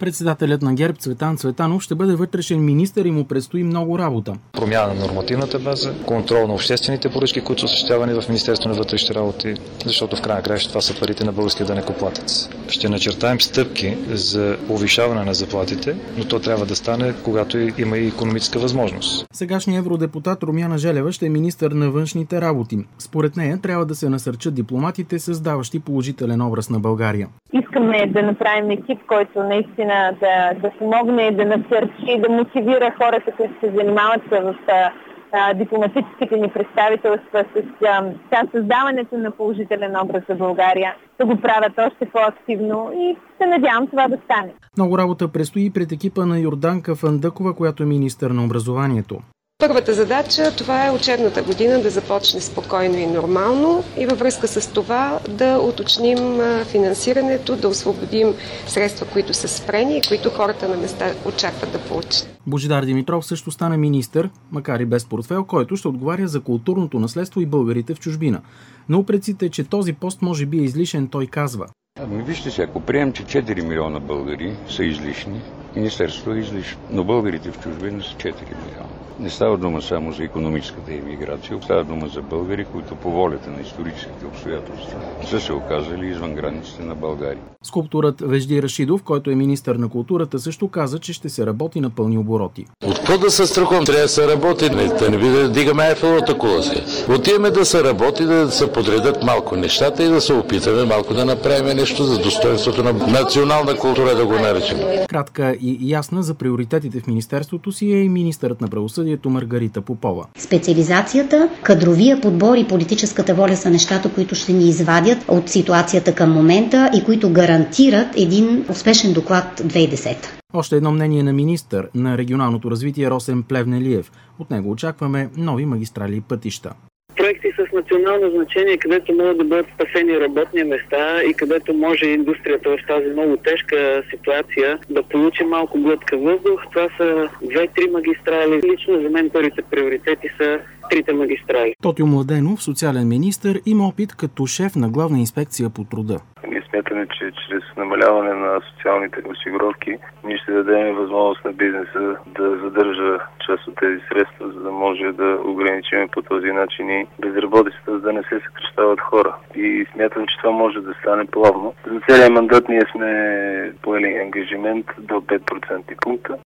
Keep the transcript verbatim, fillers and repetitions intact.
Председателят на ГЕРБ Цветан Цветанов ще бъде вътрешен министър и му предстои много работа. Промяна на нормативната база, контрол на обществените поръчки, които са осъществявани в Министерството на вътрешните работи, защото в крайна краща това са парите на българския данъкоплатец. Ще начертаем стъпки за повишаване на заплатите, но то трябва да стане, когато има и икономическа възможност. Сегашният евродепутат Румяна Желева ще е министър на външните работи. Според нея трябва да се насърчат дипломатите, създаващи положителен образ на България. Искаме да направим екип, който наистина да, да помогне, да насърчи, да мотивира хората, които се занимават в а, дипломатическите ни представителства с а, създаването на положителен образ за България, да го правят още по-активно и се надявам това да стане. Много работа предстои пред екипа на Йорданка Фандъкова, която е министър на образованието. Първата задача, това е учебната година да започне спокойно и нормално и във връзка с това да уточним финансирането, да освободим средства, които са спрени и които хората на места очакват да получат. Божидар Димитров също стана министър, макар и без портфел, който ще отговаря за културното наследство и българите в чужбина. На упреците, че този пост може би е излишен, той казва: Ами вижте се, ако приемем, че четири милиона българи са излишни, министерството е излишно, но българите в чужбина са четири милиона. Не става дума само за икономическата емиграция, става дума за българи, които по волята на историческите обстоятелства са се оказали извън границите на България. Скулпторът Вежди Рашидов, който е министър на културата, също каза, че ще се работи на пълни обороти. От какво да се страхувам? Трябва да се работи. Да не би да дигаме Ейфеловата кула се. Отиваме да се работи, да се подредят малко нещата и да се опитаме малко да направим нещо за достоинството на национална култура, да го наречем. Кратка и ясна за приоритетите в министерството си е и министърът на правосъдието Маргарита Попова. Специализацията, кадровия подбор и политическата воля са нещата, които ще ни извадят от ситуацията към момента и които гарантират един успешен доклад две хиляди и десета. Още едно мнение на министър на регионалното развитие Росен Плевнелиев. От него очакваме нови магистрали и пътища. Проекти с национално значение, където могат да бъдат спасени работни места и където може индустрията в тази много тежка ситуация да получи малко глътка въздух. Това са две-три магистрали. Лично за мен първите приоритети са трите магистрали. Тотю Младенов, социален министър, има опит като шеф на Главна инспекция по труда. Ние смятаме, че чрез намаляване на социалните осигуровки ние ще дадем възможност на бизнеса да задържа част от тези средства, за да може да ограничим по този начин и безработицата, за да не се съкращават хора. И смятам, че това може да стане плавно. За целия мандат ние сме поели ангажимент до пет процентни пункта.